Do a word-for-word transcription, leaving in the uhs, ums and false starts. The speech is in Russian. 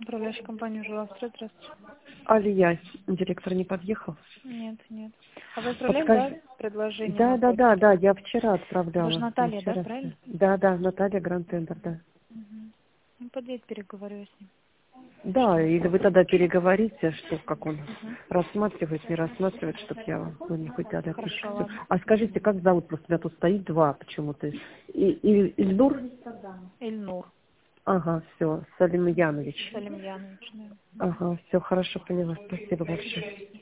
Управляющая компания «Жилавстрой», здравствуйте. Алия, директор не подъехал? Нет, нет. А вы отправляли, да, Подскажи. предложение Да, на да, почту? да, да, я вчера Вы же отправляла. Я Наталья, да, вчера. правильно? Да, да, Наталья Гранд-Тендер, да. Угу. Ну, подъедь, переговорю с ним. Да, или вы тогда переговорите, что как он Угу. рассматривает, не рассматривает, чтобы я вам ну, не хоть дали отписку. Хорошо, ладно. А скажите, как зовут? Просто у меня тут стоит два почему-то. И, и, Ильнур? Ильнур Ага, все, Салим Янович. Салимьянович, да. Мгм. Ага, все хорошо, поняла. Спасибо большое.